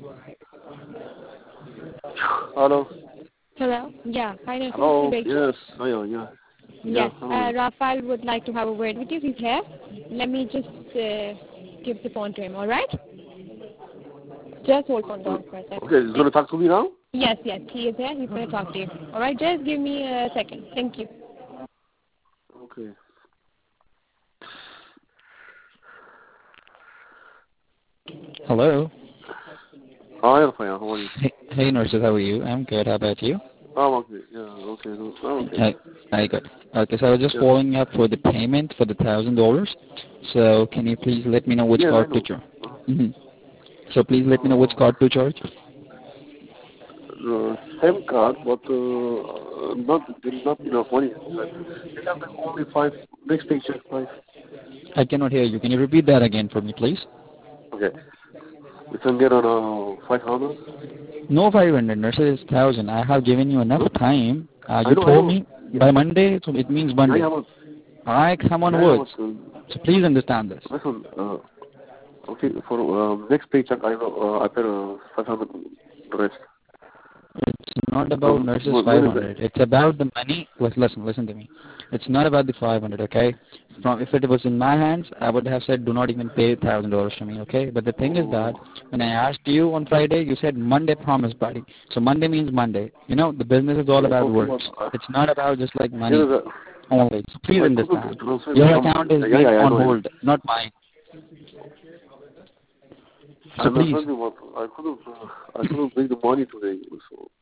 Hello. Hello? Yeah. Hi, Hello. Nurses. Yes. Hello. Yeah. Yes. Hello. Rafael would like to have a word with you. He's here. Let me just give the phone to him, alright? Just hold on down for a second. Okay, he's going to talk to me now? Yes, he is here. He's going to talk to you. Alright, just give me a second. Thank you. Okay. Hello. Hi, Rafael. How are you? Hey, nurses. How are you? I'm good. How about you? I'm okay. Yeah, okay. Okay. Hi, good. Okay, so I was just following up for the payment for the $1,000. So can you please let me know which card to charge? So please let me know which card to charge. Same card, but not enough money. They have only 5. Next paycheck 5. I cannot hear you. Can you repeat that again for me, please? Okay. We can get on 500. No 500, nurses. 1,000. I have given you enough time. You told me by Monday, so it means Monday. I come on words. So please understand this. Listen, okay, for next paycheck, I pay 500 the rest. It's not about nurses 500. It's about the money. Listen to me. It's not about the 500, okay? If it was in my hands, I would have said do not even pay $1,000 to me, okay? But the thing is that when I asked you on Friday, you said Monday promise, buddy. So Monday means Monday. You know, the business is all about words. It's not about just like money only. So please understand. Your account is being on hold, not mine. So please. I couldn't bring the money today. So.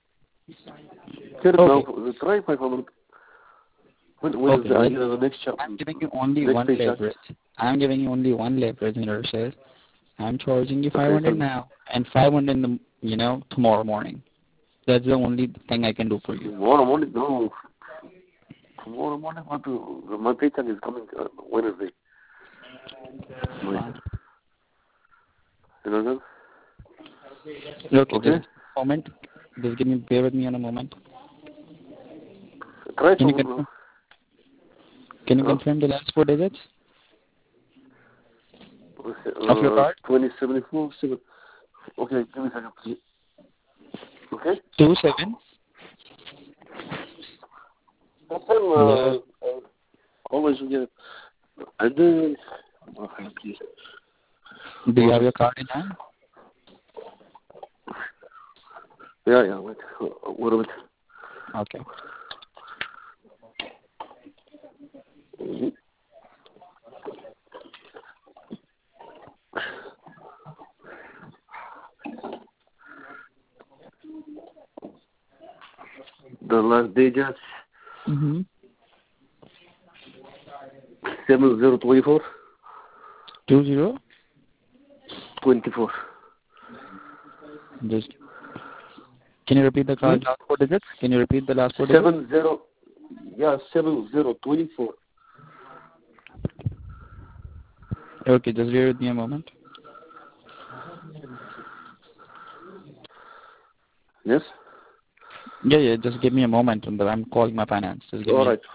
Try 500. When is the next chapter? I'm giving you only one leverage. I'm giving you only one leverage, nurses. I'm charging you 500 now and 500 in the, tomorrow morning. That's the only thing I can do for you. Tomorrow morning? No. Tomorrow morning? My paycheck is coming Wednesday. You know that? Okay. Just a moment. Just bear with me on a moment. Can you confirm the last 4 digits of your card? 2074. Okay, give me a second, please. Okay? 27. Always get. And then. Do you have your card in hand? Yeah. Wait a minute. Okay. The last digits. 7024. 20. 24. Can you repeat the card last 4 digits? Can you repeat the last 4 digits? 7024. Okay, just bear with me a moment. Yes? Yeah, just give me a moment. I'm calling my finance. All right.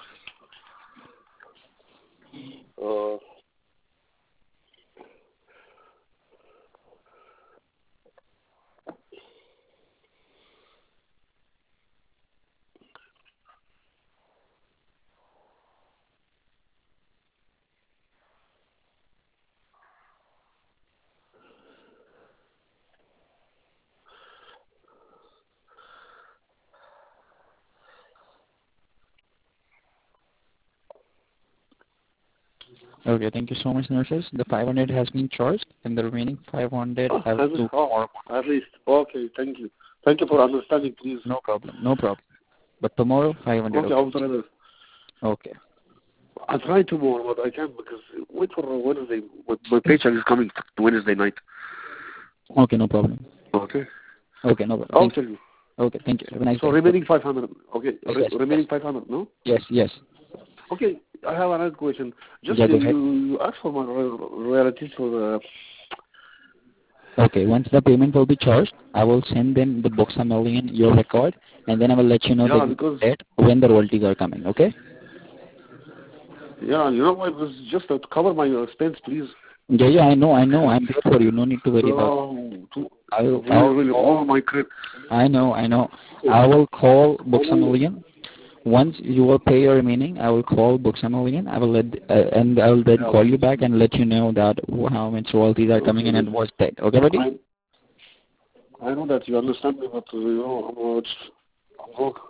Okay, thank you so much, nurses. The 500 has been charged, and the remaining 500 have to tomorrow. At least. Okay, thank you. Thank you for understanding, please. No problem. But tomorrow, 500. Okay, I'll try that. Okay. I'll try tomorrow, but I can't because wait for Wednesday. My paycheck is coming Wednesday night. Okay, no problem. Okay, no problem. I'll tell you. Okay, thank you. Have a nice day. So remaining 500. Okay, yes, remaining 500, no? Yes. Okay, I have another question. Just go ahead. You asked for my royalties for the... Okay, once the payment will be charged, I will send them the books a million, your record, and then I will let you know when the royalties are coming, okay? Yeah, you know what, it was just to cover my expense, please. Yeah, I know. I'm there for you. No need to worry about. Really, all my credit. I know. I will call Books a Million. Once you will pay your remaining, I will call Books a Million. I will and I will then call you back and let you know that how much royalties are coming in and what's that. Okay, buddy? I know that you understand me, but I'm broke.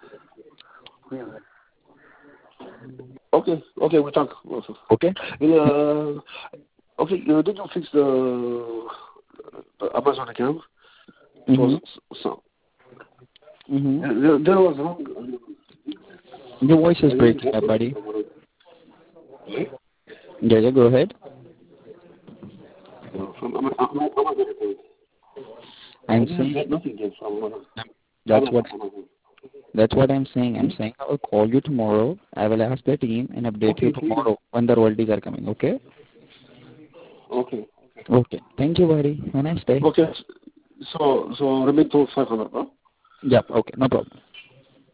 Okay, we talk. Okay. Okay, did you fix the Amazon account? There was wrong. Your voice is breaking up, buddy. Yeah, go ahead. I'm saying that's what I'm saying. I'm saying I will call you tomorrow. I will ask the team and update you tomorrow when the royalties are coming. Okay? Okay. Thank you, buddy. Have a nice day. Okay. So remain to 500, huh? Yep. Okay. No problem.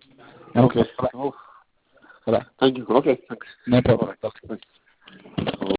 Okay. Bye-bye. Bye-bye. Thank you. Okay. Thanks. No problem. Bye.